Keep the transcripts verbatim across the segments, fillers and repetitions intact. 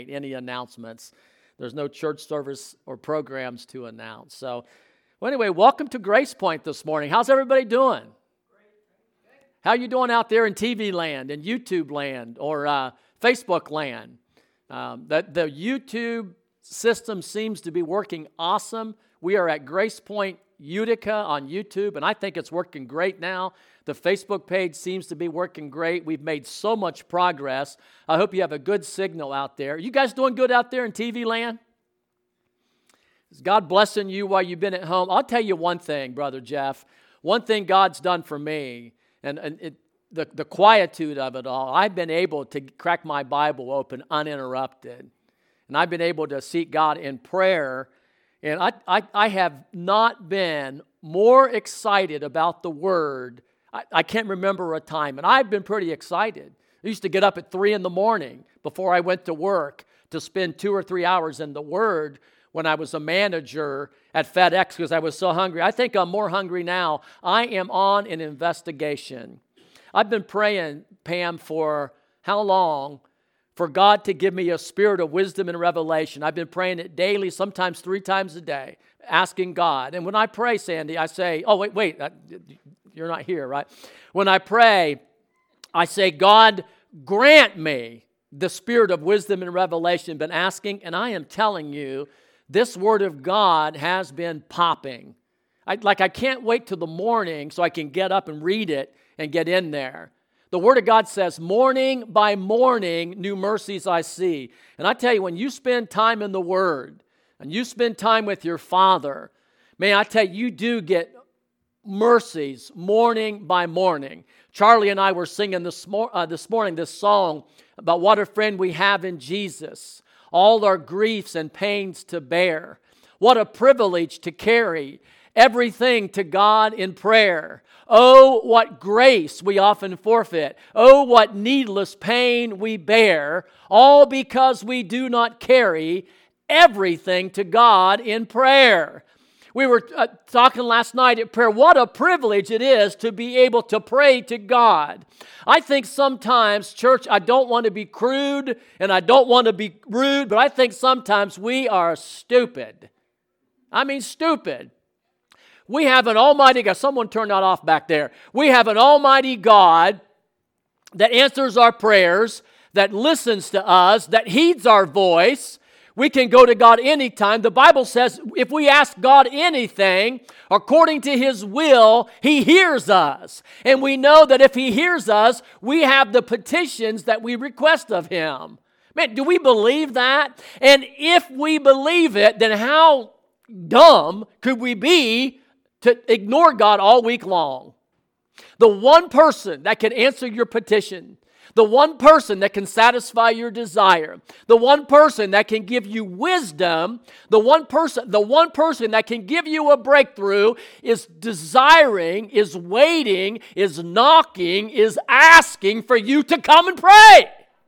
any announcements. There's no church service or programs to announce. So, well, anyway, welcome to Grace Point this morning. How's everybody doing? How you doing out there in T V land and YouTube land or uh, Facebook land? Um, that the YouTube system seems to be working awesome. We are at Grace Point Utica on YouTube, and I think it's working great now. The Facebook page seems to be working great. We've made so much progress. I hope you have a good signal out there. You guys doing good out there in T V land? Is God blessing you while you've been at home? I'll tell you one thing, Brother Jeff. One thing God's done for me, and, and it, the, the quietude of it all, I've been able to crack my Bible open uninterrupted. And I've been able to seek God in prayer. And I, I, I have not been more excited about the Word. I, I can't remember a time. And I've been pretty excited. I used to get up at three in the morning before I went to work to spend two or three hours in the Word when I was a manager at FedEx because I was so hungry. I think I'm more hungry now. I am on an investigation. I've been praying, Pam, for how long? For God to give me a spirit of wisdom and revelation. I've been praying it daily, sometimes three times a day, asking God. And when I pray, Sandy, I say, oh, wait, wait, you're not here, right? When I pray, I say, God, grant me the spirit of wisdom and revelation. Been asking, and I am telling you, this Word of God has been popping. I, like I can't wait till the morning so I can get up and read it and get in there. The Word of God says, morning by morning, new mercies I see. And I tell you, when you spend time in the Word and you spend time with your Father, man, I tell you, you do get mercies morning by morning. Charlie and I were singing this, mor- uh, this morning this song about what a friend we have in Jesus. All our griefs and pains to bear. What a privilege to carry everything to God in prayer. Oh, what grace we often forfeit. Oh, what needless pain we bear, all because we do not carry everything to God in prayer. We were uh, talking last night at prayer. What a privilege it is to be able to pray to God. I think sometimes, church, I don't want to be crude and I don't want to be rude, but I think sometimes we are stupid. I mean, stupid. We have an almighty God. Someone turn that off back there. We have an almighty God that answers our prayers, that listens to us, that heeds our voice. We can go to God anytime. The Bible says if we ask God anything according to His will, He hears us. And we know that if He hears us, we have the petitions that we request of Him. Man, do we believe that? And if we believe it, then how dumb could we be to ignore God all week long? The one person that can answer your petition, the one person that can satisfy your desire, the one person that can give you wisdom, the one person, the one person that can give you a breakthrough is desiring, is waiting, is knocking, is asking for you to come and pray.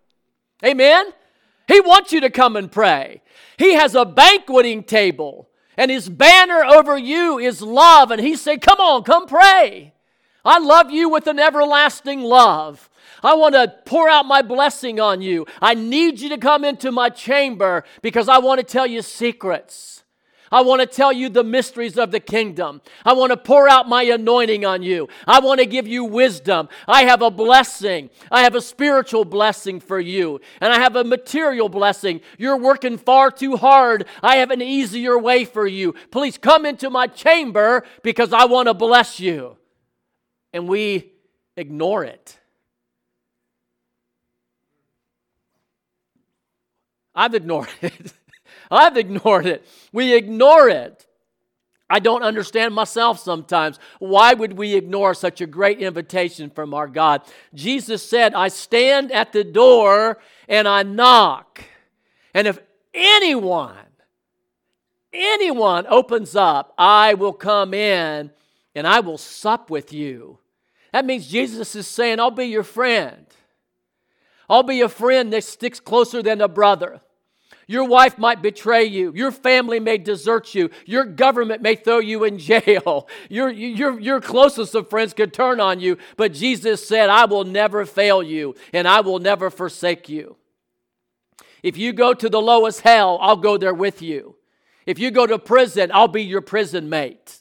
Amen? He wants you to come and pray. He has a banqueting table, and His banner over you is love, and He said, come on, come pray. I love you with an everlasting love. I want to pour out my blessing on you. I need you to come into my chamber because I want to tell you secrets. I want to tell you the mysteries of the kingdom. I want to pour out my anointing on you. I want to give you wisdom. I have a blessing. I have a spiritual blessing for you. And I have a material blessing. You're working far too hard. I have an easier way for you. Please come into my chamber because I want to bless you. And we ignore it. I've ignored it. I've ignored it. We ignore it. I don't understand myself sometimes. Why would we ignore such a great invitation from our God? Jesus said, I stand at the door and I knock. And if anyone, anyone opens up, I will come in and I will sup with you. That means Jesus is saying, I'll be your friend. I'll be a friend that sticks closer than a brother. Your wife might betray you. Your family may desert you. Your government may throw you in jail. Your, your, your closest of friends could turn on you. But Jesus said, I will never fail you and I will never forsake you. If you go to the lowest hell, I'll go there with you. If you go to prison, I'll be your prison mate.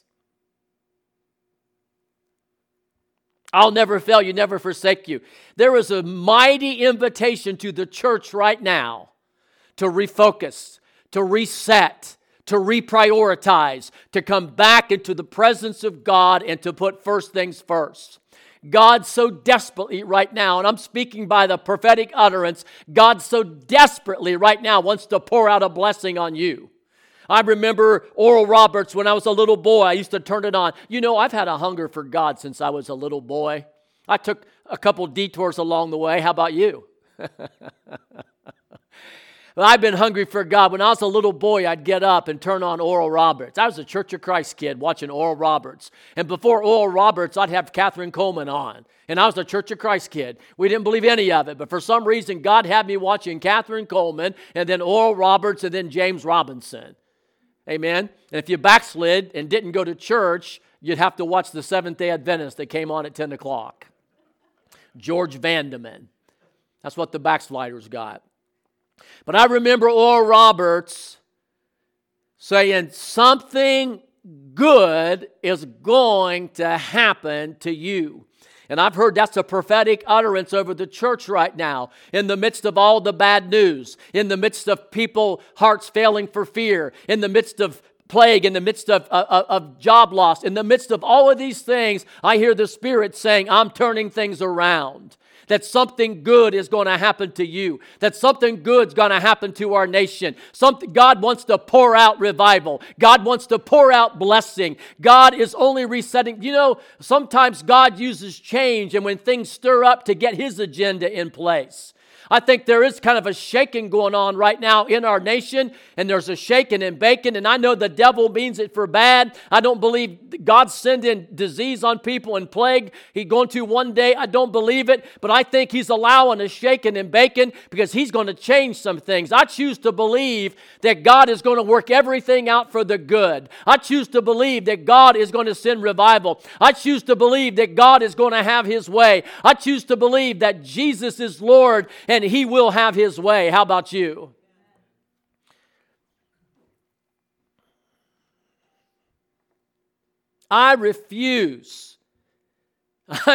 I'll never fail you, never forsake you. There is a mighty invitation to the church right now to refocus, to reset, to reprioritize, to come back into the presence of God and to put first things first. God so desperately right now, and I'm speaking by the prophetic utterance, God so desperately right now wants to pour out a blessing on you. I remember Oral Roberts when I was a little boy. I used to turn it on. You know, I've had a hunger for God since I was a little boy. I took a couple detours along the way. How about you? Well, I've been hungry for God. When I was a little boy, I'd get up and turn on Oral Roberts. I was a Church of Christ kid watching Oral Roberts. And before Oral Roberts, I'd have Catherine Coleman on. And I was a Church of Christ kid. We didn't believe any of it. But for some reason, God had me watching Catherine Coleman and then Oral Roberts and then James Robinson. Amen? And if you backslid and didn't go to church, you'd have to watch the Seventh-day Adventist that came on at ten o'clock. George Vandeman. That's what the backsliders got. But I remember Oral Roberts saying, something good is going to happen to you. And I've heard that's a prophetic utterance over the church right now. In the midst of all the bad news, in the midst of people, hearts failing for fear, in the midst of plague, in the midst of, of, of job loss, in the midst of all of these things, I hear the Spirit saying, I'm turning things around. That something good is going to happen to you. That something good is going to happen to our nation. Something, God wants to pour out revival. God wants to pour out blessing. God is only resetting. You know, sometimes God uses change and when things stir up to get His agenda in place. I think there is kind of a shaking going on right now in our nation, and there's a shaking and baking, and I know the devil means it for bad. I don't believe God's sending disease on people and plague. He's going to one day. I don't believe it, but I think He's allowing a shaking and baking because He's going to change some things. I choose to believe that God is going to work everything out for the good. I choose to believe that God is going to send revival. I choose to believe that God is going to have His way. I choose to believe that Jesus is Lord and He will have His way. How about you? I refuse, I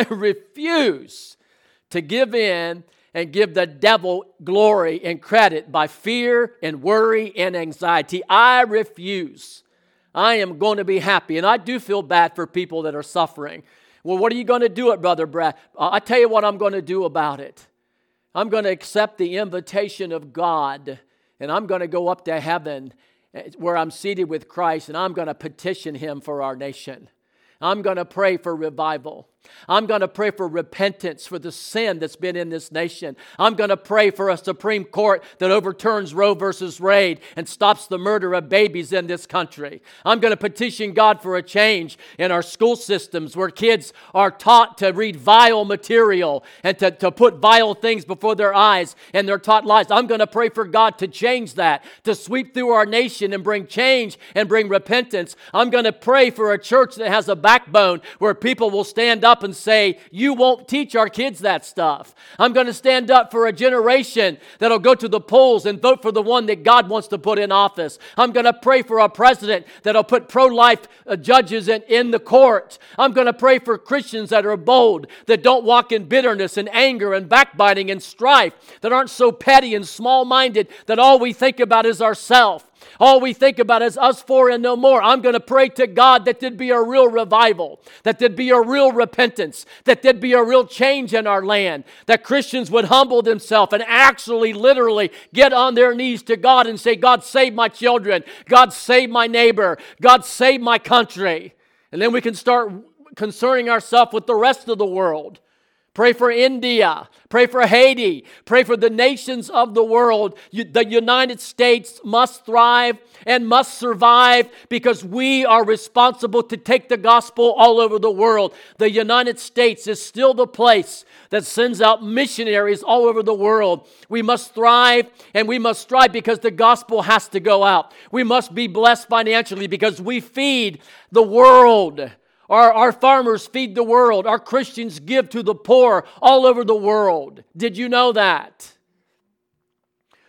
refuse to give in and give the devil glory and credit by fear and worry and anxiety. I refuse. I am going to be happy. And I do feel bad for people that are suffering. Well, what are you going to do it, Brother Brad? I'll tell you what I'm going to do about it. I'm going to accept the invitation of God, and I'm going to go up to heaven where I'm seated with Christ, and I'm going to petition Him for our nation. I'm going to pray for revival. I'm going to pray for repentance for the sin that's been in this nation. I'm going to pray for a Supreme Court that overturns Roe versus Wade and stops the murder of babies in this country. I'm going to petition God for a change in our school systems where kids are taught to read vile material and to, to put vile things before their eyes and they're taught lies. I'm going to pray for God to change that, to sweep through our nation and bring change and bring repentance. I'm going to pray for a church that has a backbone where people will stand up and say, you won't teach our kids that stuff. I'm going to stand up for a generation that'll go to the polls and vote for the one that God wants to put in office. I'm going to pray for a president that'll put pro-life uh, judges in, in the court. I'm going to pray for Christians that are bold, that don't walk in bitterness and anger and backbiting and strife, that aren't so petty and small-minded that all we think about is ourselves. All we think about is us four and no more. I'm going to pray to God that there'd be a real revival, that there'd be a real repentance, that there'd be a real change in our land, that Christians would humble themselves and actually literally get on their knees to God and say, God, save my children. God, save my neighbor. God, save my country. And then we can start concerning ourselves with the rest of the world. Pray for India. Pray for Haiti. Pray for the nations of the world. You, the United States must thrive and must survive because we are responsible to take the gospel all over the world. The United States is still the place that sends out missionaries all over the world. We must thrive and we must strive because the gospel has to go out. We must be blessed financially because we feed the world. Our, our farmers feed the world. Our Christians give to the poor all over the world. Did you know that?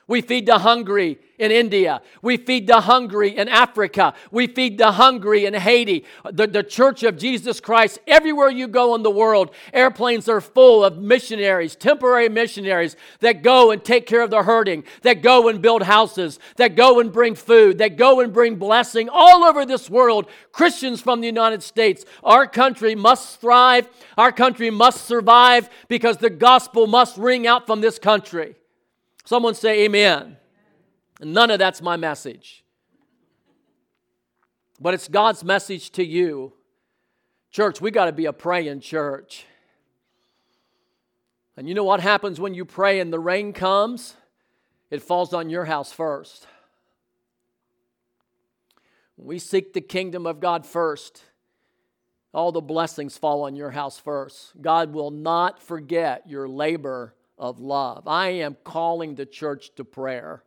We feed the hungry in India. We feed the hungry in Africa. We feed the hungry in Haiti. The, the Church of Jesus Christ, everywhere you go in the world, airplanes are full of missionaries, temporary missionaries that go and take care of the hurting, that go and build houses, that go and bring food, that go and bring blessing all over this world. Christians from the United States, our country must thrive. Our country must survive because the gospel must ring out from this country. Someone say amen. None of that's my message. But it's God's message to you. Church, we got to be a praying church. And you know what happens when you pray and the rain comes? It falls on your house first. When we seek the kingdom of God first, all the blessings fall on your house first. God will not forget your labor of love. I am calling the church to prayer.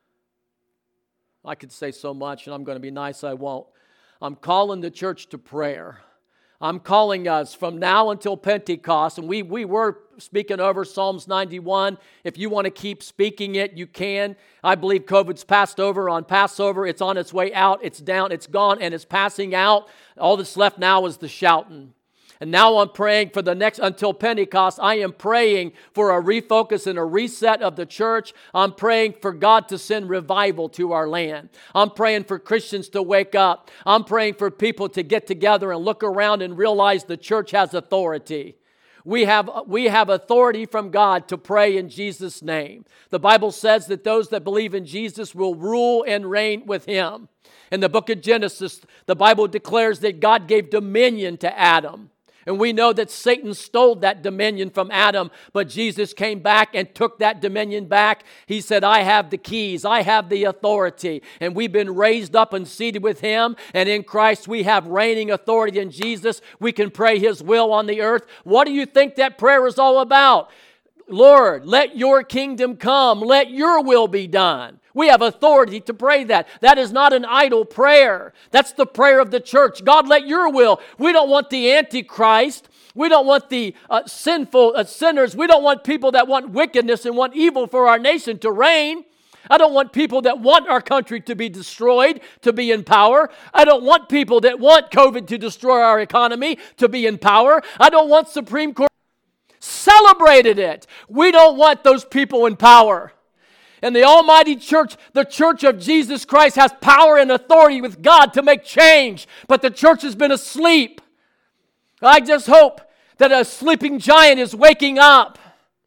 I could say so much, and I'm going to be nice, I won't. I'm calling the church to prayer. I'm calling us from now until Pentecost, and we, we were speaking over Psalms ninety-one. If you want to keep speaking it, you can. I believe COVID's passed over on Passover. It's on its way out. It's down. It's gone, and it's passing out. All that's left now is the shouting. And now I'm praying for the next, until Pentecost, I am praying for a refocus and a reset of the church. I'm praying for God to send revival to our land. I'm praying for Christians to wake up. I'm praying for people to get together and look around and realize the church has authority. We have, we have authority from God to pray in Jesus' name. The Bible says that those that believe in Jesus will rule and reign with Him. In the book of Genesis, the Bible declares that God gave dominion to Adam. And we know that Satan stole that dominion from Adam, but Jesus came back and took that dominion back. He said, I have the keys, I have the authority. And we've been raised up and seated with Him. And in Christ we have reigning authority in Jesus. We can pray His will on the earth. What do you think that prayer is all about? Lord, let your kingdom come. Let your will be done. We have authority to pray that. That is not an idle prayer. That's the prayer of the church. God, let your will. We don't want the Antichrist. We don't want the uh, sinful uh, sinners. We don't want people that want wickedness and want evil for our nation to reign. I don't want people that want our country to be destroyed, to be in power. I don't want people that want COVID to destroy our economy, to be in power. I don't want Supreme Court celebrated it. We don't want those people in power. And the Almighty Church, the Church of Jesus Christ, has power and authority with God to make change. But the church has been asleep. I just hope that a sleeping giant is waking up.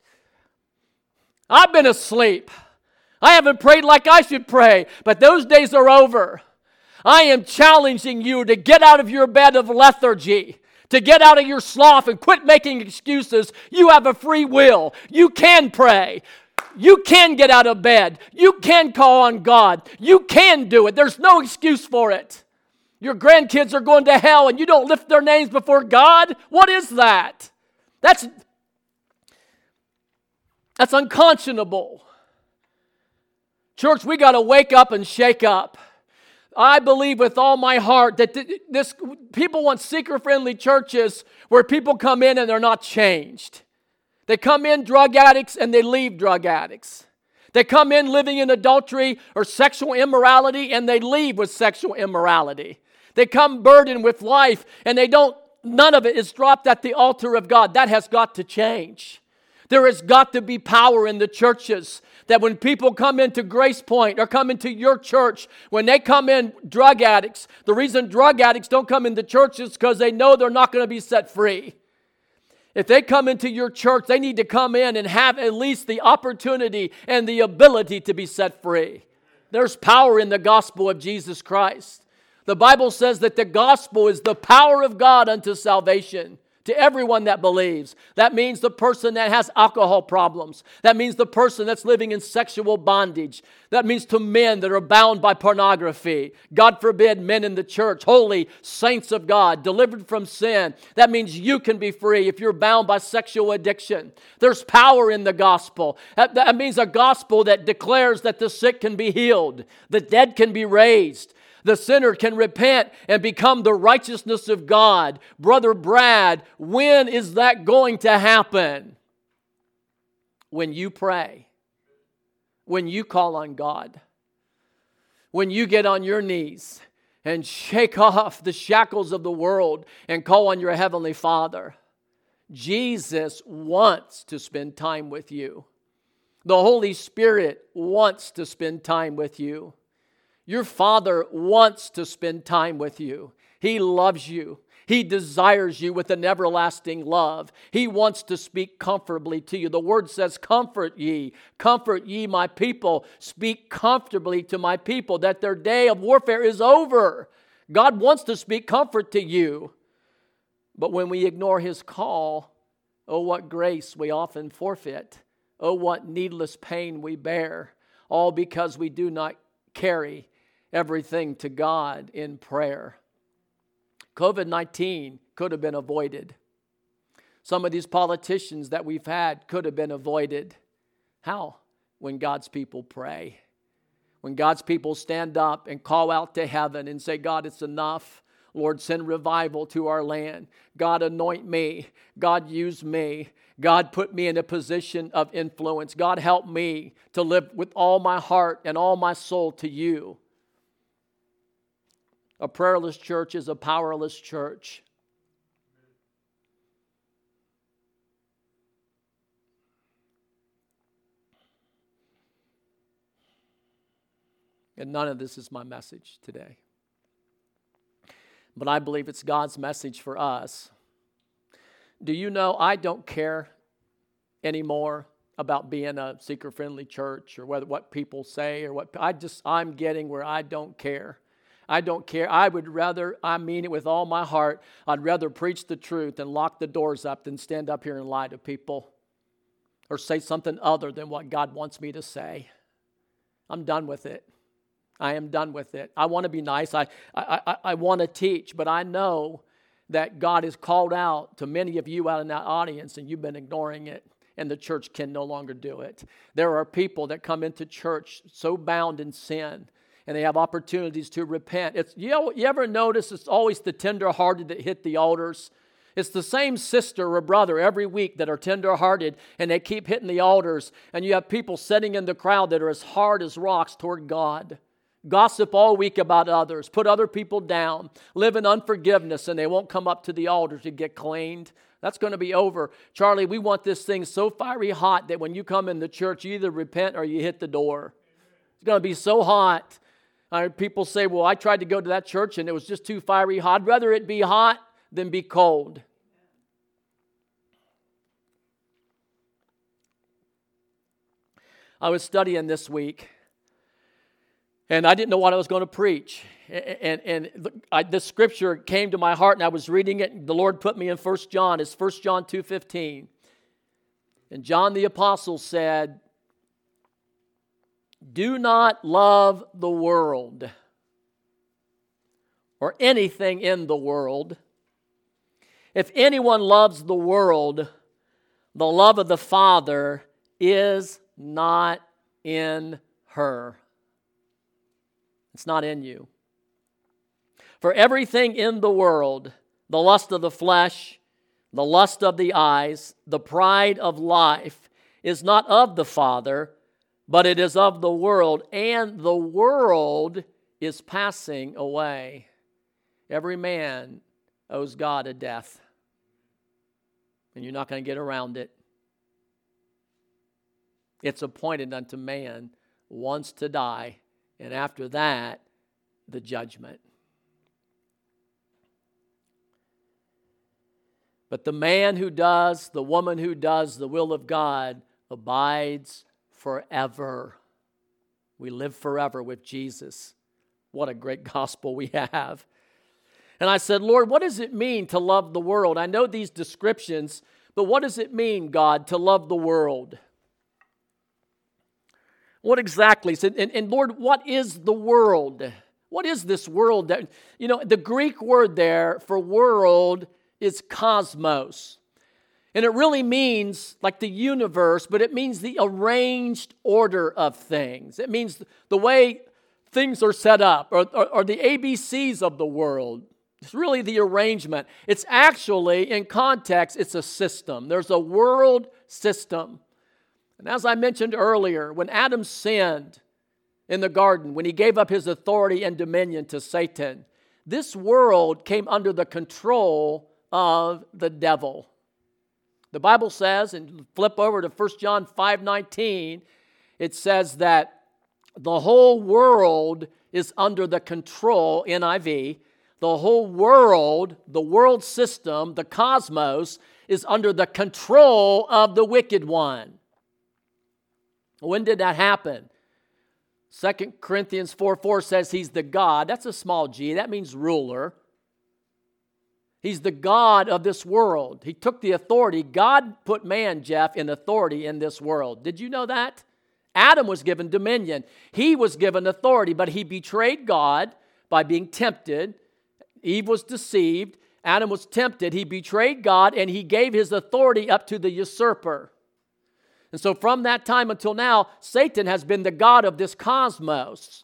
I've been asleep. I haven't prayed like I should pray, but those days are over. I am challenging you to get out of your bed of lethargy, to get out of your sloth and quit making excuses. You have a free will. You can pray. You can get out of bed. You can call on God. You can do it. There's no excuse for it. Your grandkids are going to hell and you don't lift their names before God? What is that? That's, that's unconscionable. Church, we got to wake up and shake up. I believe with all my heart that this people want seeker-friendly churches where people come in and they're not changed. They come in drug addicts and they leave drug addicts. They come in living in adultery or sexual immorality and they leave with sexual immorality. They come burdened with life and they don't, none of it is dropped at the altar of God. That has got to change. There has got to be power in the churches that when people come into Grace Point or come into your church, when they come in drug addicts, the reason drug addicts don't come into churches is because they know they're not going to be set free. If they come into your church, they need to come in and have at least the opportunity and the ability to be set free. There's power in the gospel of Jesus Christ. The Bible says that the gospel is the power of God unto salvation to everyone that believes. That means the person that has alcohol problems. That means the person that's living in sexual bondage. That means to men that are bound by pornography. God forbid, men in the church, holy saints of God, delivered from sin. That means you can be free if you're bound by sexual addiction. There's power in the gospel. That, that means a gospel that declares that the sick can be healed, the dead can be raised. The sinner can repent and become the righteousness of God. Brother Brad, when is that going to happen? When you pray. when you call on God. When you get on your knees and shake off the shackles of the world and call on your Heavenly Father. Jesus wants to spend time with you. The Holy Spirit wants to spend time with you. Your Father wants to spend time with you. He loves you. He desires you with an everlasting love. He wants to speak comfortably to you. The Word says, comfort ye, comfort ye my people. Speak comfortably to my people that their day of warfare is over. God wants to speak comfort to you. But when we ignore His call, oh, what grace we often forfeit. Oh, what needless pain we bear. All because we do not carry everything to God in prayer. covid nineteen could have been avoided. Some of these politicians that we've had could have been avoided. How? When God's people pray. When God's people stand up and call out to heaven and say, God, it's enough. Lord, send revival to our land. God, anoint me. God, use me. God, put me in a position of influence. God, help me to live with all my heart and all my soul to you. A prayerless church is a powerless church. And none of this is my message today. But I believe it's God's message for us. Do you know I don't care anymore about being a seeker-friendly church or whether what people say or what I just I'm getting where I don't care. I don't care. I would rather, I mean it with all my heart, I'd rather preach the truth and lock the doors up than stand up here and lie to people or say something other than what God wants me to say. I'm done with it. I am done with it. I want to be nice. I, I, I, I want to teach, but I know that God has called out to many of you out in that audience and you've been ignoring it, and the church can no longer do it. There are people that come into church so bound in sin, and they have opportunities to repent. It's, you, know, you ever notice it's always the tender-hearted that hit the altars? It's the same sister or brother every week that are tender-hearted, and they keep hitting the altars, and you have people sitting in the crowd that are as hard as rocks toward God. Gossip all week about others, put other people down, live in unforgiveness, and they won't come up to the altar to get cleaned. That's going to be over. Charlie, we want this thing so fiery hot that when you come in the church, you either repent or you hit the door. It's going to be so hot. Uh, people say, well, I tried to go to that church and it was just too fiery hot. I'd rather it be hot than be cold. I was studying this week, and I didn't know what I was going to preach. And, and, and I, this scripture came to my heart, and I was reading it, and the Lord put me in First John. It's First John two fifteen. And John the Apostle said, do not love the world or anything in the world. If anyone loves the world, the love of the Father is not in her. It's not in you. For everything in the world, the lust of the flesh, the lust of the eyes, the pride of life, is not of the Father, but it is of the world, and the world is passing away. Every man owes God a death, and you're not going to get around it. It's appointed unto man once to die, and after that, the judgment. But the man who does, the woman who does the will of God abides forever. We live forever with Jesus. What a great gospel we have. And I said, Lord, what does it mean to love the world? I know these descriptions, but what does it mean, God, to love the world? What exactly? And, and Lord, what is the world? What is this world? That, you know, the Greek word there for world is cosmos. And it really means like the universe, but it means the arranged order of things. It means the way things are set up, or, or, or the A B Cs of the world. It's really the arrangement. It's actually, in context, it's a system. There's a world system. And as I mentioned earlier, when Adam sinned in the garden, when he gave up his authority and dominion to Satan, this world came under the control of the devil. The Bible says, and flip over to First John five nineteen, it says that the whole world is under the control, N I V, the whole world, the world system, the cosmos, is under the control of the wicked one. When did that happen? Second Corinthians four four says he's the God. That's a small g. That means ruler. He's the God of this world. He took the authority. God put man, Jeff, in authority in this world. Did you know that? Adam was given dominion. He was given authority, but he betrayed God by being tempted. Eve was deceived. Adam was tempted. He betrayed God, and he gave his authority up to the usurper. And so from that time until now, Satan has been the God of this cosmos.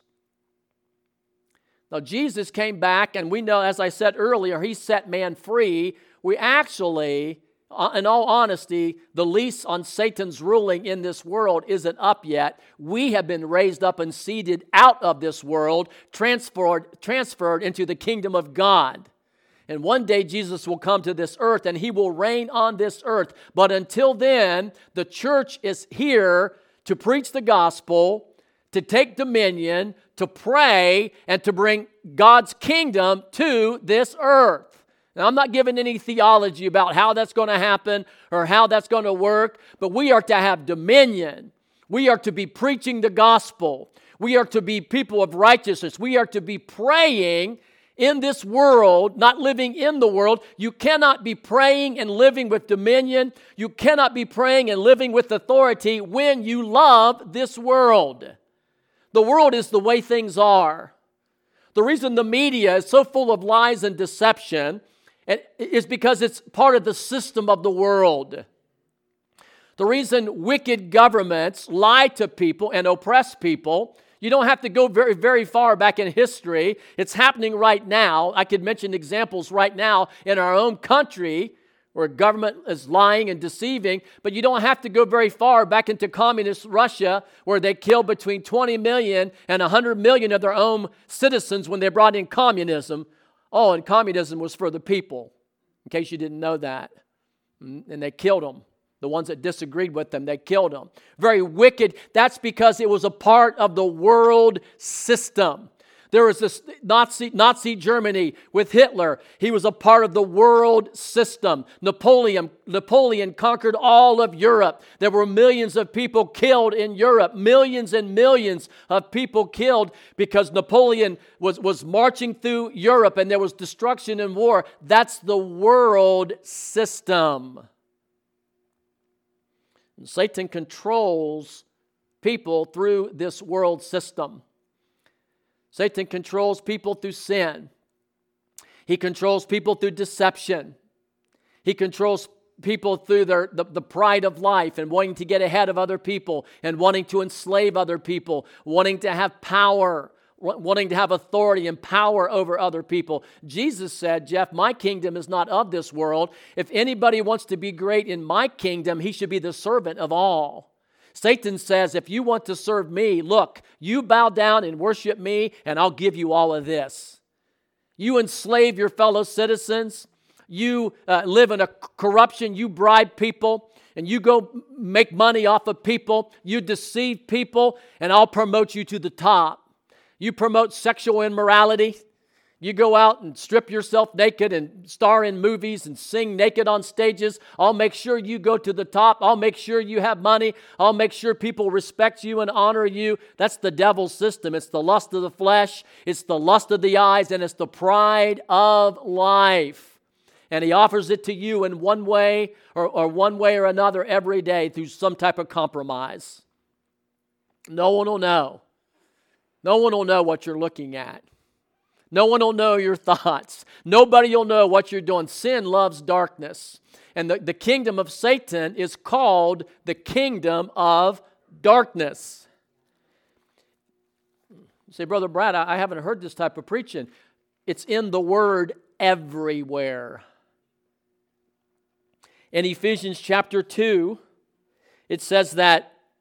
Now, Jesus came back, and we know, as I said earlier, he set man free. We actually, in all honesty, the lease on Satan's ruling in this world isn't up yet. We have been raised up and seated out of this world, transferred, transferred into the kingdom of God. And one day Jesus will come to this earth and he will reign on this earth. But until then, the church is here to preach the gospel, to take dominion, to pray, and to bring God's kingdom to this earth. Now, I'm not giving any theology about how that's going to happen or how that's going to work, but we are to have dominion. We are to be preaching the gospel. We are to be people of righteousness. We are to be praying in this world, not living in the world. You cannot be praying and living with dominion. You cannot be praying and living with authority when you love this world. The world is the way things are. The reason the media is so full of lies and deception is because it's part of the system of the world. The reason wicked governments lie to people and oppress people, you don't have to go very, very far back in history. It's happening right now. I could mention examples right now in our own country where government is lying and deceiving, but you don't have to go very far back into communist Russia where they killed between twenty million and one hundred million of their own citizens when they brought in communism. Oh, and communism was for the people, in case you didn't know that. And they killed them. The ones that disagreed with them, they killed them. Very wicked. That's because it was a part of the world system. There was this Nazi, Nazi Germany with Hitler. He was a part of the world system. Napoleon, Napoleon conquered all of Europe. There were millions of people killed in Europe. Millions and millions of people killed because Napoleon was, was marching through Europe and there was destruction and war. That's the world system. And Satan controls people through this world system. Satan controls people through sin. He controls people through deception. He controls people through their, the, the pride of life and wanting to get ahead of other people and wanting to enslave other people, wanting to have power, wanting to have authority and power over other people. Jesus said, Jeff, my kingdom is not of this world. If anybody wants to be great in my kingdom, he should be the servant of all. Satan says, if you want to serve me, look, you bow down and worship me, and I'll give you all of this. You enslave your fellow citizens. You uh, live in a corruption. You bribe people, and you go make money off of people. You deceive people, and I'll promote you to the top. You promote sexual immorality. You go out and strip yourself naked and star in movies and sing naked on stages. I'll make sure you go to the top. I'll make sure you have money. I'll make sure people respect you and honor you. That's the devil's system. It's the lust of the flesh. It's the lust of the eyes. And it's the pride of life. And he offers it to you in one way or, or one way or another every day through some type of compromise. No one will know. No one will know what you're looking at. No one will know your thoughts. Nobody will know what you're doing. Sin loves darkness. And the, the kingdom of Satan is called the kingdom of darkness. You say, Brother Brad, I, I haven't heard this type of preaching. It's in the word everywhere. In Ephesians chapter two, it says that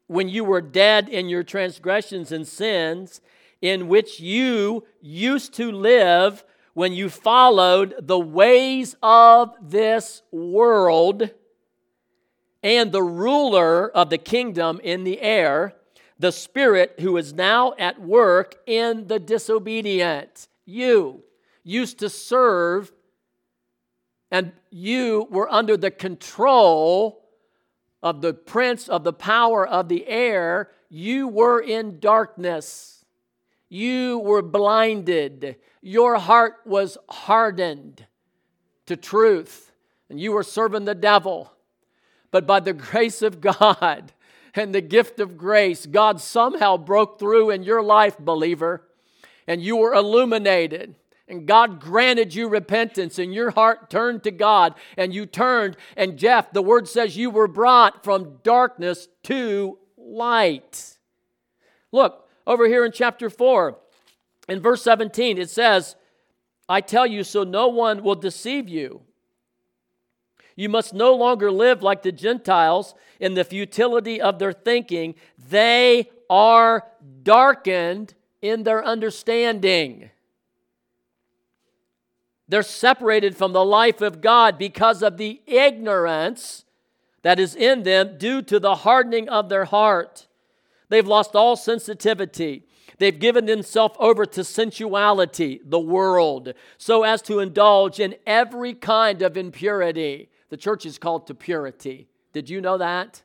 when you were dead in your transgressions and sins, in which you used to live when you followed the ways of this world and the ruler of the kingdom in the air, the spirit who is now at work in the disobedient. You used to serve, and you were under the control of the prince of the power of the air. You were in darkness. You were blinded. Your heart was hardened to truth, and you were serving the devil. But by the grace of God and the gift of grace, God somehow broke through in your life, believer, and you were illuminated. And God granted you repentance, and your heart turned to God, and you turned. And Jeff, the word says you were brought from darkness to light. Look, over here in chapter four, in verse seventeen, it says, I tell you, so no one will deceive you. You must no longer live like the Gentiles in the futility of their thinking. They are darkened in their understanding. They're separated from the life of God because of the ignorance that is in them due to the hardening of their heart. They've lost all sensitivity. They've given themselves over to sensuality, the world, so as to indulge in every kind of impurity. The church is called to purity. Did you know that?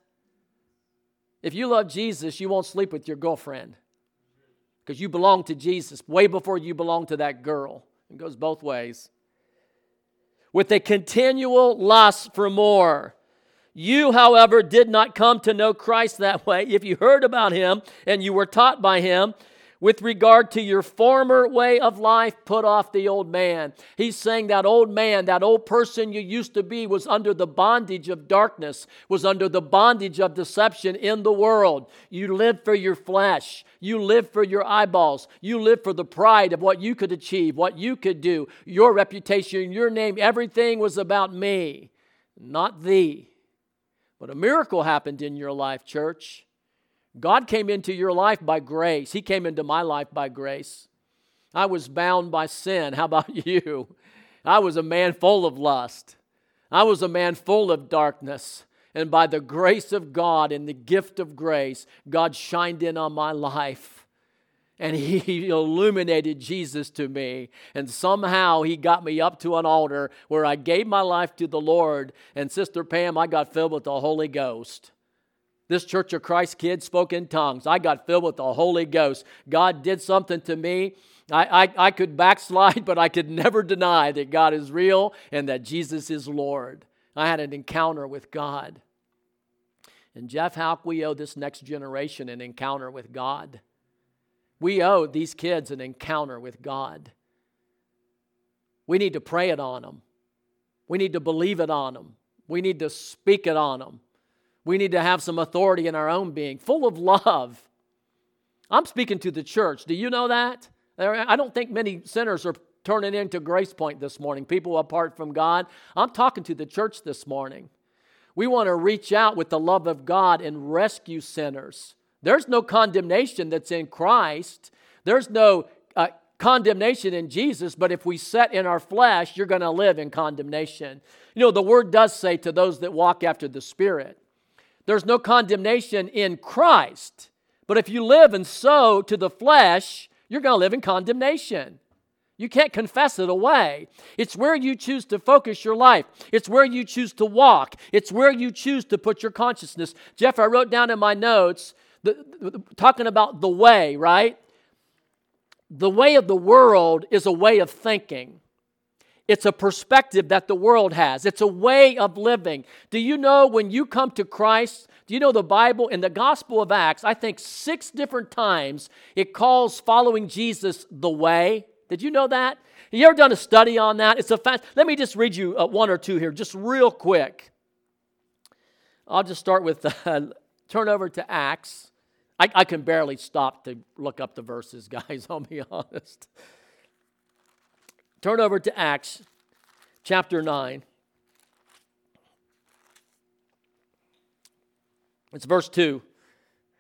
If you love Jesus, you won't sleep with your girlfriend because you belong to Jesus way before you belong to that girl. It goes both ways. With a continual lust for more. You, however, did not come to know Christ that way. If you heard about Him and you were taught by Him, with regard to your former way of life, put off the old man. He's saying that old man, that old person you used to be was under the bondage of darkness, was under the bondage of deception in the world. You lived for your flesh. You lived for your eyeballs. You lived for the pride of what you could achieve, what you could do, your reputation, your name. Everything was about me, not thee. But a miracle happened in your life, church. God came into your life by grace. He came into my life by grace. I was bound by sin. How about you? I was a man full of lust. I was a man full of darkness. And by the grace of God and the gift of grace, God shined in on my life. And He illuminated Jesus to me. And somehow He got me up to an altar where I gave my life to the Lord. And Sister Pam, I got filled with the Holy Ghost. This Church of Christ kid spoke in tongues. I got filled with the Holy Ghost. God did something to me. I, I, I could backslide, but I could never deny that God is real and that Jesus is Lord. I had an encounter with God. And Jeff, how we owe this next generation an encounter with God. We owe these kids an encounter with God. We need to pray it on them. We need to believe it on them. We need to speak it on them. We need to have some authority in our own being, full of love. I'm speaking to the church. Do you know that? I don't think many sinners are turning into Grace Point this morning, people apart from God. I'm talking to the church this morning. We want to reach out with the love of God and rescue sinners. There's no condemnation that's in Christ. There's no uh, condemnation in Jesus, but if we set in our flesh, you're going to live in condemnation. You know, the Word does say to those that walk after the Spirit, there's no condemnation in Christ. But if you live and sow to the flesh, you're going to live in condemnation. You can't confess it away. It's where you choose to focus your life. It's where you choose to walk. It's where you choose to put your consciousness. Jeff, I wrote down in my notes, the, the, talking about the way, right? The way of the world is a way of thinking. It's a perspective that the world has. It's a way of living. Do you know when you come to Christ, do you know the Bible, in the Gospel of Acts, I think six different times it calls following Jesus the way. Did you know that? Have you ever done a study on that? It's a fact. Let me just read you uh, one or two here, just real quick. I'll just start with, uh, turn over to Acts. I, I can barely stop to look up the verses, guys, I'll be honest. Turn over to Acts chapter nine. It's verse two.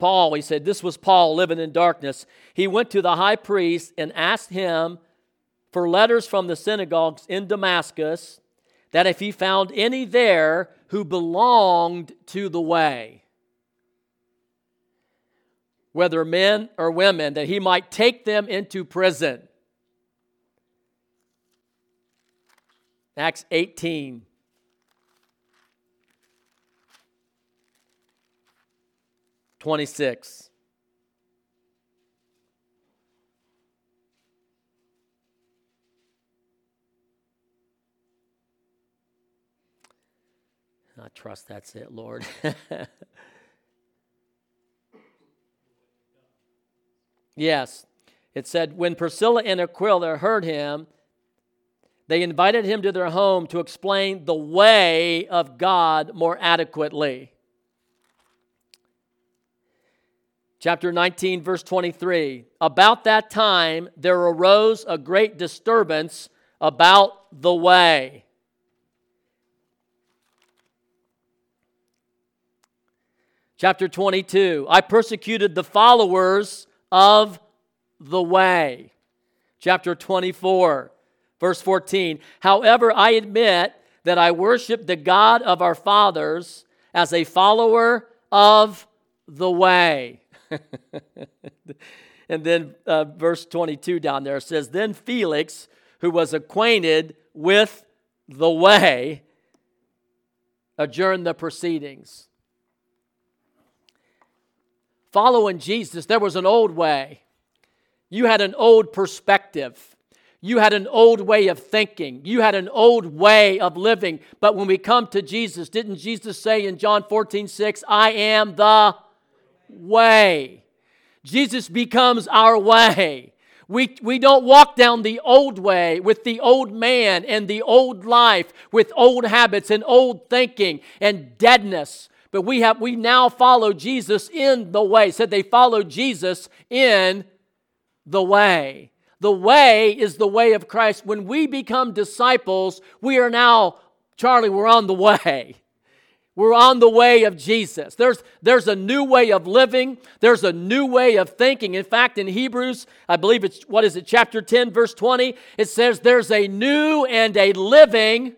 Paul, he said, this was Paul living in darkness. He went to the high priest and asked him for letters from the synagogues in Damascus, that if he found any there who belonged to the way, whether men or women, that he might take them into prison. Acts eighteen. twenty-six. I trust that's it, Lord. Yes. It said, when Priscilla and Aquila heard him, they invited him to their home to explain the way of God more adequately. Chapter nineteen, verse twenty-three. About that time, there arose a great disturbance about the way. Chapter twenty-two. I persecuted the followers of the way. Chapter twenty-four, verse fourteen. However, I admit that I worship the God of our fathers as a follower of the way. And then uh, verse twenty-two down there says, then Felix, who was acquainted with the way, adjourned the proceedings. Following Jesus, there was an old way. You had an old perspective. You had an old way of thinking. You had an old way of living. But when we come to Jesus, didn't Jesus say in John fourteen six, I am the way. Jesus becomes our way. We, we don't walk down the old way with the old man and the old life, with old habits and old thinking and deadness. But we have we now follow Jesus in the way. It said they followed Jesus in the way. The way is the way of Christ. When we become disciples, we are now, Charlie, we're on the way. We're on the way of Jesus. There's, there's a new way of living. There's a new way of thinking. In fact, in Hebrews, I believe it's, what is it, chapter ten, verse twenty, it says there's a new and a living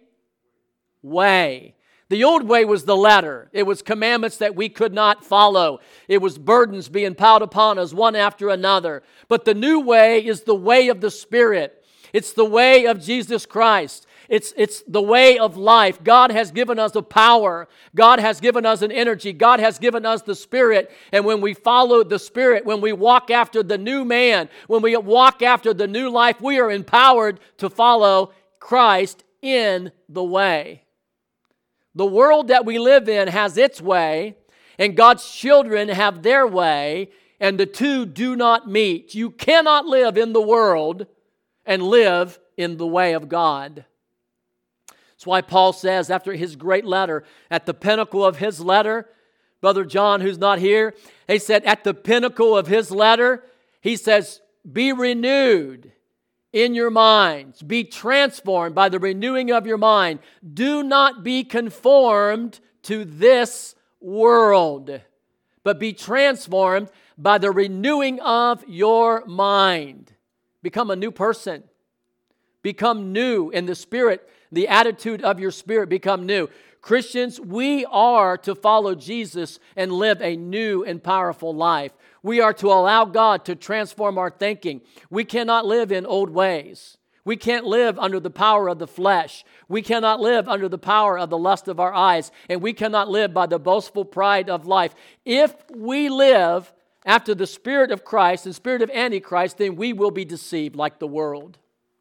way. The old way was the letter. It was commandments that we could not follow. It was burdens being piled upon us one after another. But the new way is the way of the Spirit. It's the way of Jesus Christ. It's, it's the way of life. God has given us a power. God has given us an energy. God has given us the Spirit. And when we follow the Spirit, when we walk after the new man, when we walk after the new life, we are empowered to follow Christ in the way. The world that we live in has its way, and God's children have their way, and the two do not meet. You cannot live in the world and live in the way of God. That's why Paul says after his great letter, at the pinnacle of his letter, Brother John, who's not here, he said at the pinnacle of his letter, he says, be renewed in your minds. Be transformed by the renewing of your mind. Do not be conformed to this world, but be transformed by the renewing of your mind. Become a new person. Become new in the spirit. The attitude of your spirit become new. Christians, we are to follow Jesus and live a new and powerful life. We are to allow God to transform our thinking. We cannot live in old ways. We can't live under the power of the flesh. We cannot live under the power of the lust of our eyes. And we cannot live by the boastful pride of life. If we live after the spirit of Christ, the spirit of Antichrist, then we will be deceived like the world.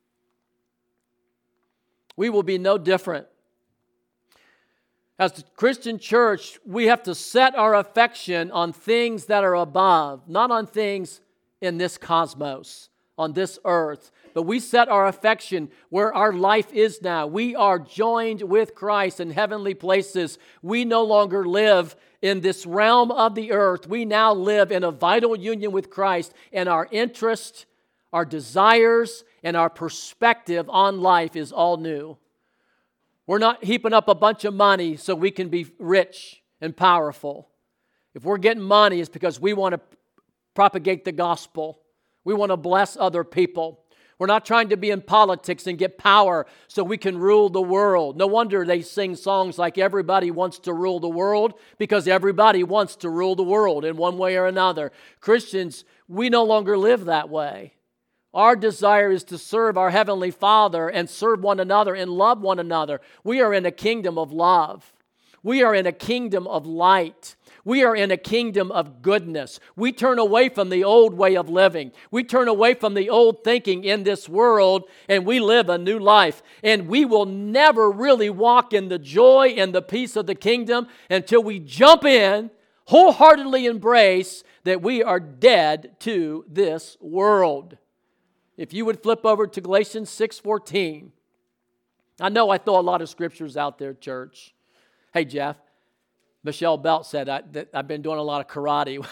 We will be no different. As the Christian church, we have to set our affection on things that are above, not on things in this cosmos, on this earth. But we set our affection where our life is now. We are joined with Christ in heavenly places. We no longer live in this realm of the earth. We now live in a vital union with Christ, and our interest, our desires, and our perspective on life is all new. We're not heaping up a bunch of money so we can be rich and powerful. If we're getting money, it's because we want to propagate the gospel. We want to bless other people. We're not trying to be in politics and get power so we can rule the world. No wonder they sing songs like everybody wants to rule the world, because everybody wants to rule the world in one way or another. Christians, we no longer live that way. Our desire is to serve our Heavenly Father and serve one another and love one another. We are in a kingdom of love. We are in a kingdom of light. We are in a kingdom of goodness. We turn away from the old way of living. We turn away from the old thinking in this world, and we live a new life. And we will never really walk in the joy and the peace of the kingdom until we jump in, wholeheartedly embrace that we are dead to this world. If you would flip over to Galatians six fourteen. I know I throw a lot of scriptures out there, church. Hey, Jeff. Michelle Belt said, I, that I've been doing a lot of karate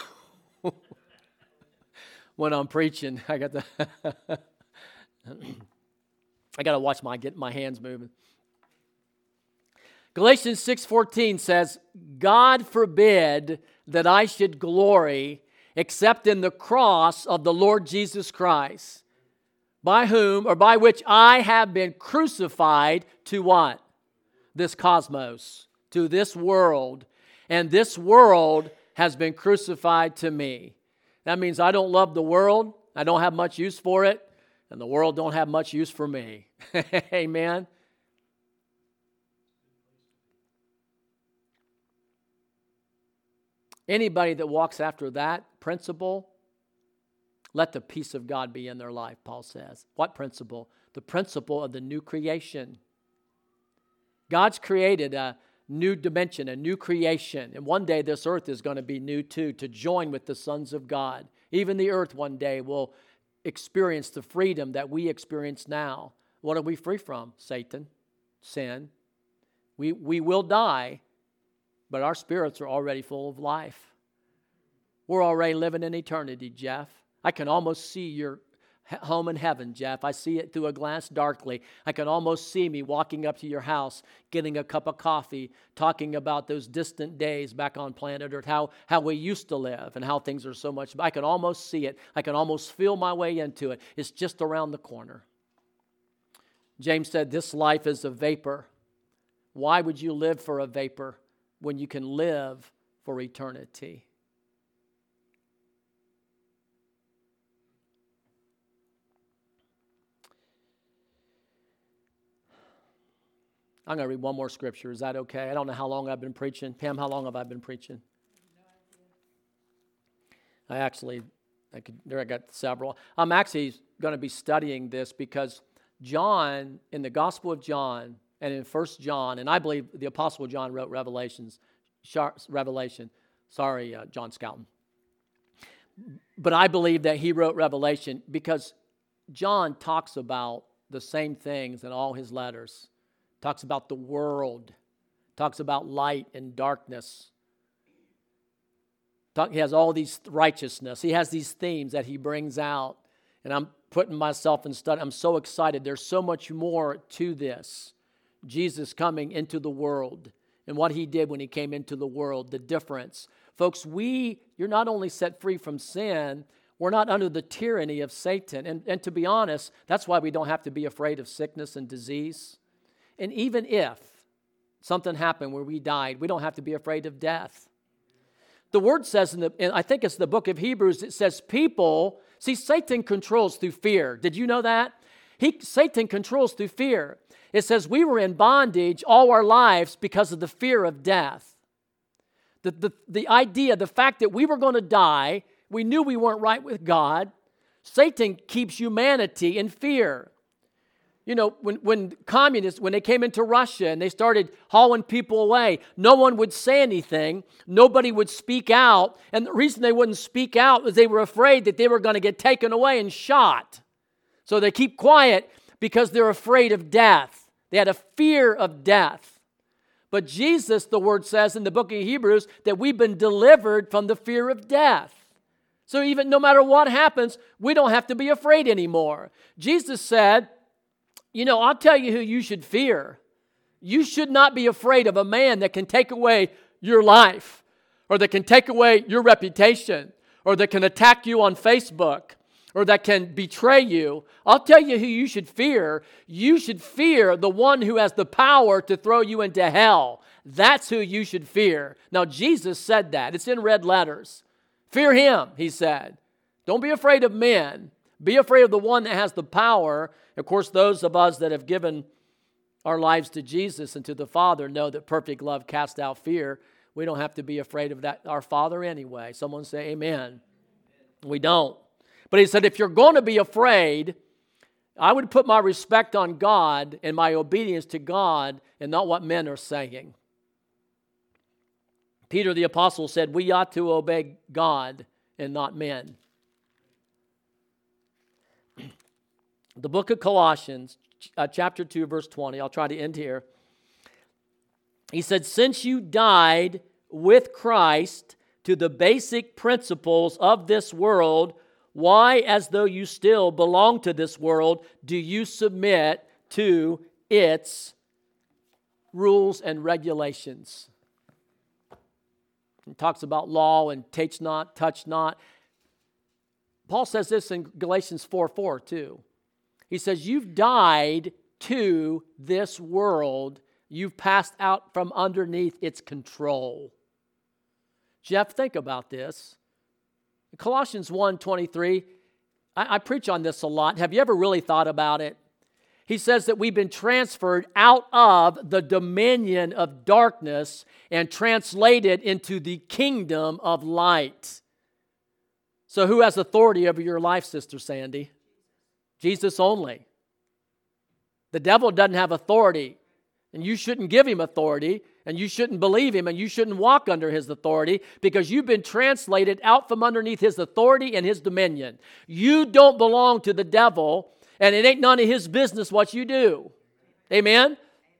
when I'm preaching. I got the I got to watch my get my hands moving. Galatians six fourteen says, God forbid that I should glory except in the cross of the Lord Jesus Christ, by whom or by which I have been crucified to what? This cosmos, to this world. And this world has been crucified to me. That means I don't love the world. I don't have much use for it. And the world don't have much use for me. Amen. Anybody that walks after that principle, let the peace of God be in their life, Paul says. What principle? The principle of the new creation. God's created a new dimension, a new creation. And one day this earth is going to be new too, to join with the sons of God. Even the earth one day will experience the freedom that we experience now. What are we free from? Satan, sin. We, we will die, but our spirits are already full of life. We're already living in eternity, Jeff. I can almost see your home in heaven, Jeff. I see it through a glass darkly. I can almost see me walking up to your house, getting a cup of coffee, talking about those distant days back on planet Earth, how, how we used to live and how things are so much. I can almost see it. I can almost feel my way into it. It's just around the corner. James said, this life is a vapor. Why would you live for a vapor when you can live for eternity? I'm going to read one more scripture. Is that okay? I don't know how long I've been preaching. Pam, how long have I been preaching? I actually, I could, there I got several. I'm actually going to be studying this because John, in the Gospel of John and in First John, and I believe the Apostle John wrote Revelations, Revelation. Sorry, uh, John Scouten. But I believe that he wrote Revelation because John talks about the same things in all his letters. Talks about the world, talks about light and darkness. Talk, he has all these righteousness. He has these themes that he brings out. And I'm putting myself in study. I'm so excited. There's so much more to this. Jesus coming into the world and what he did when he came into the world, the difference. Folks, we, you're not only set free from sin, we're not under the tyranny of Satan. And, and to be honest, that's why we don't have to be afraid of sickness and disease. And even if something happened where we died, we don't have to be afraid of death. The word says, in the, and I think it's the book of Hebrews, it says people, see, Satan controls through fear. Did you know that? He, Satan controls through fear. It says we were in bondage all our lives because of the fear of death. The, the, the idea, the fact that we were going to die, we knew we weren't right with God. Satan keeps humanity in fear. You know, when, when communists, when they came into Russia and they started hauling people away, no one would say anything. Nobody would speak out. And the reason they wouldn't speak out was they were afraid that they were going to get taken away and shot. So they keep quiet because they're afraid of death. They had a fear of death. But Jesus, the word says in the book of Hebrews, that we've been delivered from the fear of death. So even no matter what happens, we don't have to be afraid anymore. Jesus said, you know, I'll tell you who you should fear. You should not be afraid of a man that can take away your life or that can take away your reputation, or that can attack you on Facebook, or that can betray you, I'll tell you who you should fear. You should fear the one who has the power to throw you into hell. That's who you should fear. Now, Jesus said that. It's in red letters. Fear him, he said. Don't be afraid of men. Be afraid of the one that has the power. Of course, those of us that have given our lives to Jesus and to the Father know that perfect love casts out fear. We don't have to be afraid of that, our Father anyway. Someone say amen. We don't. But he said, if you're going to be afraid, I would put my respect on God and my obedience to God and not what men are saying. Peter the Apostle said, we ought to obey God and not men. The book of Colossians, uh, chapter two, verse twenty. I'll try to end here. He said, since you died with Christ to the basic principles of this world, why, as though you still belong to this world, do you submit to its rules and regulations? He talks about law and touch not, touch not. Paul says this in Galatians four four too. He says, you've died to this world. You've passed out from underneath its control. Jeff, think about this. Colossians one twenty-three, I, I preach on this a lot. Have you ever really thought about it? He says that we've been transferred out of the dominion of darkness and translated into the kingdom of light. So who has authority over your life, Sister Sandy? Jesus only. The devil doesn't have authority, and you shouldn't give him authority, and you shouldn't believe him, and you shouldn't walk under his authority because you've been translated out from underneath his authority and his dominion. You don't belong to the devil, and it ain't none of his business what you do. Amen?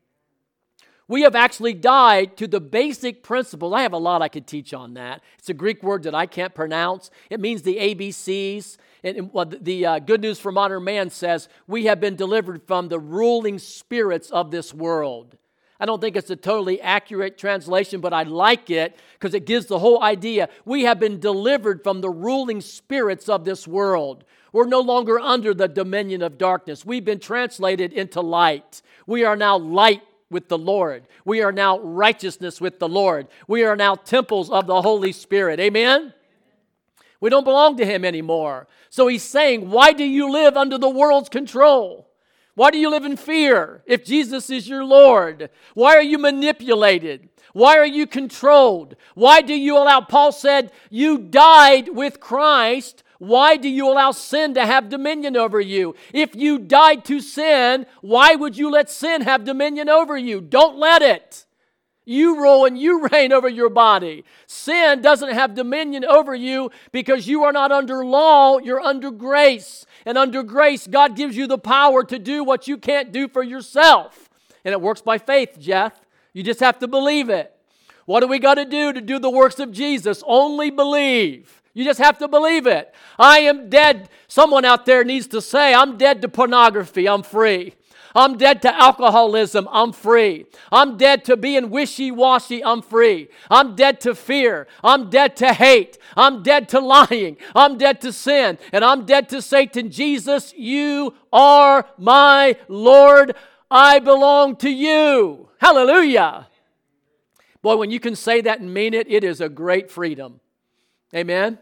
We have actually died to the basic principles. I have a lot I could teach on that. It's a Greek word that I can't pronounce. It means the A B Cs. And well, the uh, Good News for Modern Man says, we have been delivered from the ruling spirits of this world. I don't think it's a totally accurate translation, but I like it because it gives the whole idea. We have been delivered from the ruling spirits of this world. We're no longer under the dominion of darkness. We've been translated into light. We are now light with the Lord. We are now righteousness with the Lord. We are now temples of the Holy Spirit. Amen? We don't belong to him anymore. So he's saying, why do you live under the world's control? Why do you live in fear if Jesus is your Lord? Why are you manipulated? Why are you controlled? Why do you allow, Paul said, you died with Christ. Why do you allow sin to have dominion over you? If you died to sin, why would you let sin have dominion over you? Don't let it. You rule and you reign over your body. Sin doesn't have dominion over you because you are not under law, you're under grace. And under grace, God gives you the power to do what you can't do for yourself. And it works by faith, Jeff. You just have to believe it. What do we got to do to do the works of Jesus? Only believe. You just have to believe it. I am dead. Someone out there needs to say, I'm dead to pornography. I'm free. I'm dead to alcoholism. I'm free. I'm dead to being wishy-washy. I'm free. I'm dead to fear. I'm dead to hate. I'm dead to lying. I'm dead to sin. And I'm dead to Satan. Jesus, you are my Lord. I belong to you. Hallelujah. Boy, when you can say that and mean it, it is a great freedom. Amen?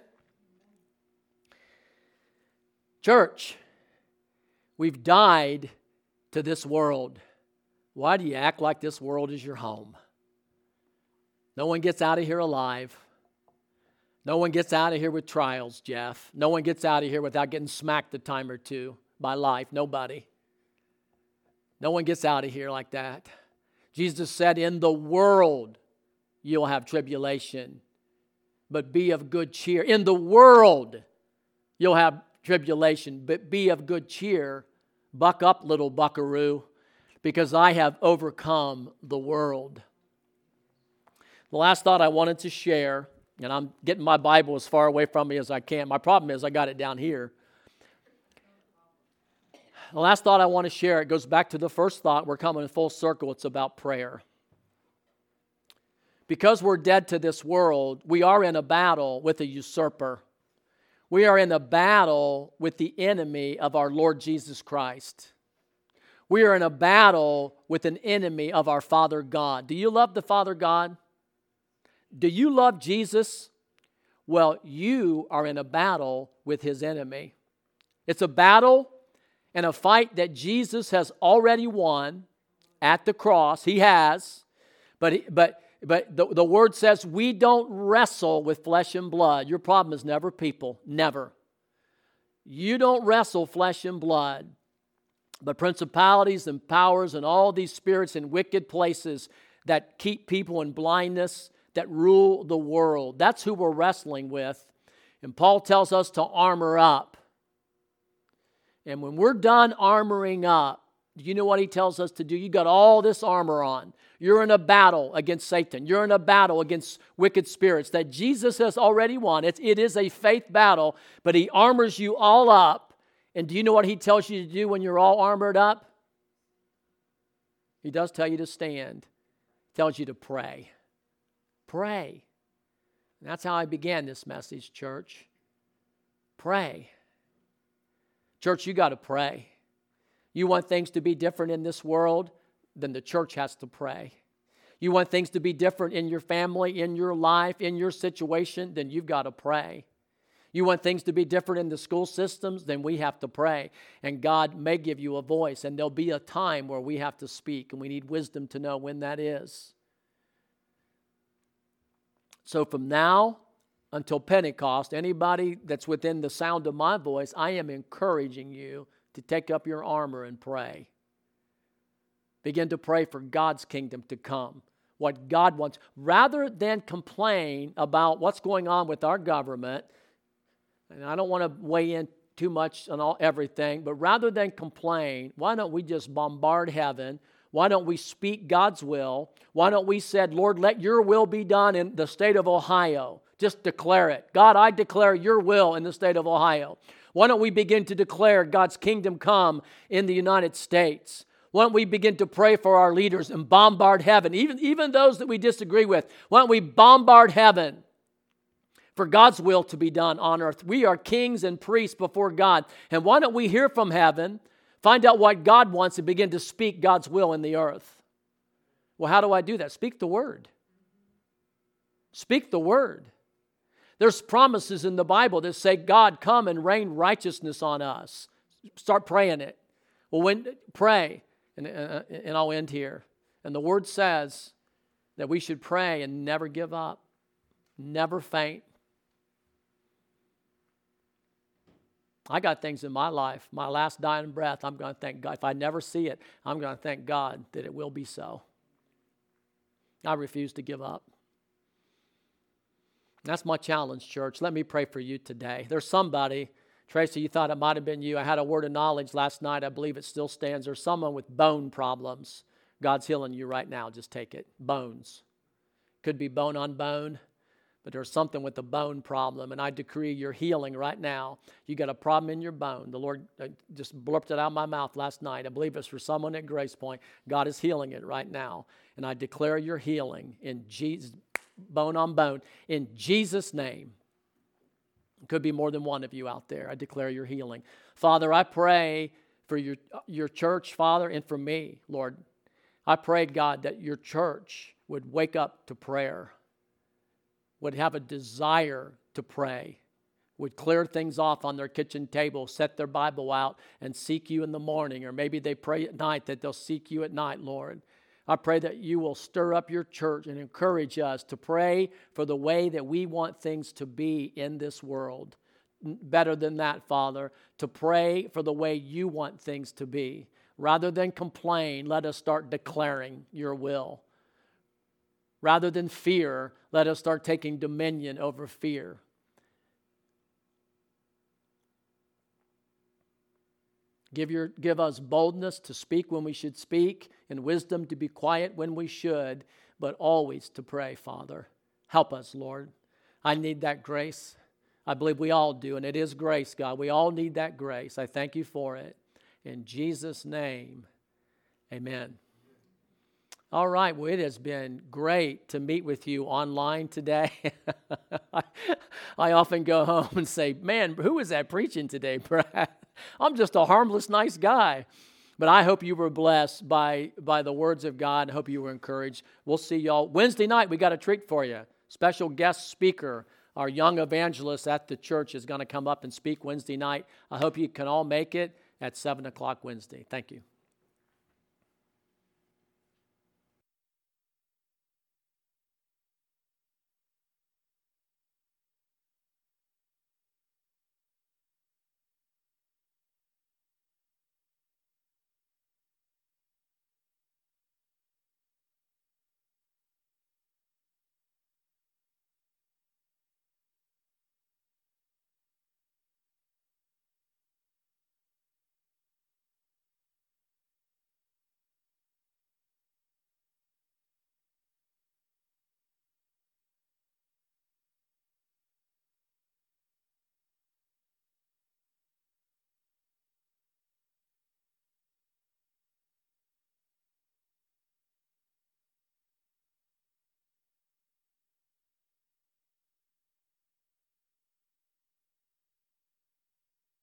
Church, we've died to this world. Why do you act like this world is your home? No one gets out of here alive. No one gets out of here with trials, Jeff. No one gets out of here without getting smacked a time or two by life. Nobody. No one gets out of here like that. Jesus said, in the world you'll have tribulation, but be of good cheer. In the world you'll have tribulation, but be of good cheer. Buck up, little buckaroo, because I have overcome the world. The last thought I wanted to share, and I'm getting my Bible as far away from me as I can. My problem is I got it down here. The last thought I want to share, it goes back to the first thought. We're coming in full circle. It's about prayer. because we're dead to this world, we are in a battle with a usurper. We are in a battle with the enemy of our Lord Jesus Christ. We are in a battle with an enemy of our Father God. Do you love the Father God? Do you love Jesus? Well, you are in a battle with his enemy. It's a battle and a fight that Jesus has already won at the cross. He has. But, but, but the, the word says we don't wrestle with flesh and blood. Your problem is never people. Never. You don't wrestle flesh and blood. But principalities and powers and all these spirits in wicked places that keep people in blindness, that rule the world. That's who we're wrestling with. And Paul tells us to armor up. And when we're done armoring up, do you know what he tells us to do? You got all this armor on. You're in a battle against Satan. You're in a battle against wicked spirits that Jesus has already won. It's, it is a faith battle, but he armors you all up. And do you know what he tells you to do when you're all armored up? He does tell you to stand. He tells you to pray. Pray. And that's how I began this message, church. Pray. Church, you got to pray. You want things to be different in this world, then the church has to pray. You want things to be different in your family, in your life, in your situation, then you've got to pray. You want things to be different in the school systems, then we have to pray. And God may give you a voice, and there'll be a time where we have to speak, and we need wisdom to know when that is. So from now until Pentecost, anybody that's within the sound of my voice, I am encouraging you to take up your armor and pray. Begin to pray for God's kingdom to come, what God wants. Rather than complain about what's going on with our government, and I don't want to weigh in too much on all, everything, but rather than complain, why don't we just bombard heaven? Why don't we speak God's will? Why don't we say, Lord, let your will be done in the state of Ohio? Just declare it. God, I declare your will in the state of Ohio. Why don't we begin to declare God's kingdom come in the United States? Why don't we begin to pray for our leaders and bombard heaven, even, even those that we disagree with? Why don't we bombard heaven for God's will to be done on earth? We are kings and priests before God. And why don't we hear from heaven, find out what God wants, and begin to speak God's will in the earth? Well, how do I do that? Speak the word. Speak the word. There's promises in the Bible that say, God, come and rain righteousness on us. Start praying it. Well, when pray, and, uh, and I'll end here. And the word says that we should pray and never give up, never faint. I got things in my life, my last dying breath, I'm going to thank God. If I never see it, I'm going to thank God that it will be so. I refuse to give up. That's my challenge, church. Let me pray for you today. There's somebody, Tracy, you thought it might have been you. I had a word of knowledge last night. I believe it still stands. There's someone with bone problems. God's healing you right now. Just take it. Bones. Could be bone on bone. But there's something with the bone problem, and I decree your healing right now. You got a problem in your bone. The Lord just blurped it out of my mouth last night. I believe it's for someone at Grace Point. God is healing it right now, and I declare your healing in Jesus, bone on bone, in Jesus' name. It could be more than one of you out there. I declare your healing. Father, I pray for your, your church, Father, and for me, Lord. I pray, God, that your church would wake up to prayer, would have a desire to pray, would clear things off on their kitchen table, set their Bible out, and seek you in the morning. Or maybe they pray at night, that they'll seek you at night, Lord. I pray that you will stir up your church and encourage us to pray for the way that we want things to be in this world. Better than that, Father, to pray for the way you want things to be. Rather than complain, let us start declaring your will. Rather than fear, let us start taking dominion over fear. Give, your, give us boldness to speak when we should speak, and wisdom to be quiet when we should, but always to pray, Father. Help us, Lord. I need that grace. I believe we all do, and it is grace, God. We all need that grace. I thank you for it. In Jesus' name, amen. All right. Well, it has been great to meet with you online today. I, I often go home and say, man, who was that preaching today, Brad? I'm just a harmless, nice guy. But I hope you were blessed by, by the words of God. I hope you were encouraged. We'll see y'all Wednesday night. We got a treat for you. Special guest speaker, our young evangelist at the church is going to come up and speak Wednesday night. I hope you can all make it at seven o'clock Wednesday. Thank you.